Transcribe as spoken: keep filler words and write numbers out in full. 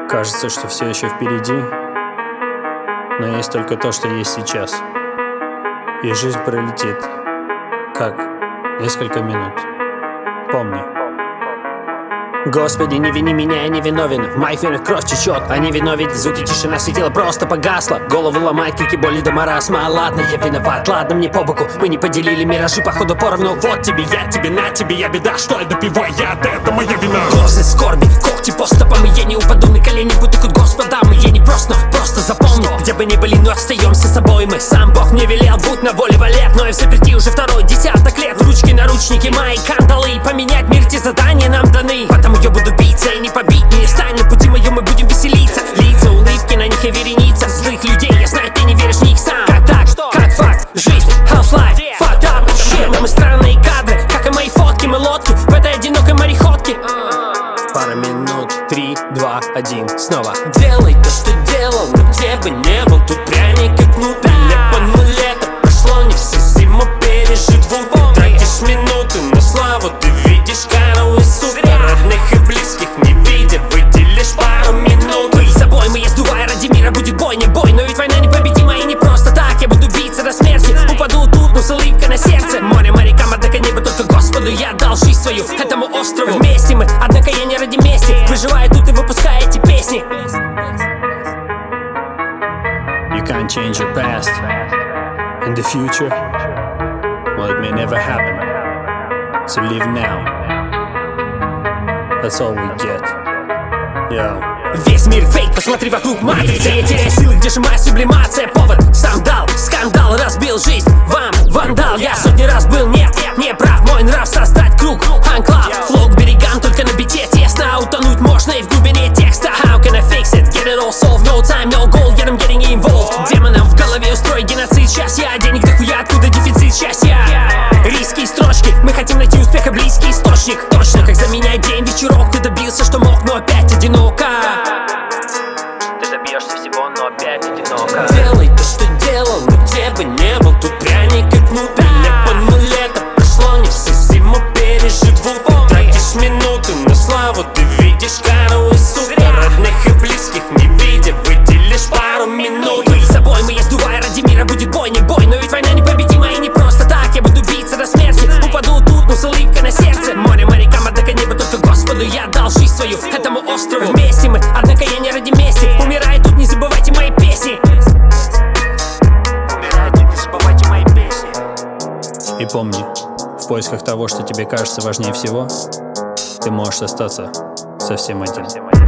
Кажется, что все еще впереди, но есть только то, что есть сейчас. И жизнь пролетит, как несколько минут. Помни. Господи, не вини меня, я не виновен. В моих венах кровь течет, а не виновен. Звуки тишина светила просто погасла. Голову ломает, крики боли до маразма. Ладно, я виноват, ладно, мне по боку. Мы не поделили миражи, походу поровну. Вот тебе, я тебе, на тебе, я беда. Что я допиваю, я, да это моя вина. Грозы скорби, когти по стопам. И я не упаду на колени, будто хоть господам. И я не просто, просто запомни. Где бы ни были, но остаемся собой мы. Сам Бог мне велел, будь на воле валет. Но я в заперти уже второй десяток лет. Ручки, наручники, мои кандалы. Поменять мир, те задания нам даны. Я буду биться и не побить, не стань на пути моем, мы будем веселиться. Лица, улыбки, на них и вереница злых людей, я знаю, ты не веришь в них сам. Как так? Как факт? Жизнь, house life, fucked up. Shit, мы странные кадры, как и мои фотки, мы лодки в этой одинокой мореходке. Пара минут, три, два, один, снова. Делай то, что делал, но где бы не был, тут пряник как внутри. Лепану лето, прошло, не всю зиму переживу. Ты тратишь минуты на славу, ты видишь кару и суп. Родных и близких не видя, выделишь пару минут. Быть собой, мы я сдуваю ради мира, будет бой, не бой. Но ведь война непобедима и не просто так. Я буду биться до смерти, упаду тут, но с улыбкой на сердце. Море морякам, однако небо только Господу я дал жизнь свою, этому острову. Вместе мы, однако я не ради мести. Выживаю тут и выпускаю эти песни. You can't change your past and the future, well, it may never happen. So live now. That's all we get. Yo. Весь мир фейк, посмотри вокруг матрицы. Я теряю силы, где же моя сублимация. Повод сам дал, скандал разбил жизнь вам, вандал. Я сотни раз был нет, не прав. Мой нрав создать круг, анклав. Флоу к берегам, только на бите тесно. Утонуть можно и в глубине текста. How can I fix it? Get it all solved, no time, no goal, yet I'm getting involved. Демонам в голове устроить геноцид. Сейчас я денег дохуя, откуда дефицит счастья? Риски и строчки, мы хотим найти успеха, близкий источник. Точно как за меня день, вечерок. Ты добился, что мог, но опять одиноко. Ты добьешься всего, но опять одиноко. Делай то, что делал, но где бы не был, тут пряник как внутри. Лепану лето, прошло, не всю зиму переживу. Ты тратишь минуты на славу, ты видишь кару и суп. Родных и близких не видя, выделишь пару минут. Быть собой, мы я сдуваю ради мира, будет бой, не бой. Но ведь война непобедима и не просто так. Я буду биться до смерти, упаду тут, но с улыбкой на сердце. Море морякам, однако небо только Господу я дал жизнь свою, этому острову. Вместе мы, однако я не ради мести. Умирай тут, не забывайте мои песни. Умирайте, не забывайте мои песни. И помни, в поисках того, что тебе кажется важнее всего, ты можешь остаться совсем один.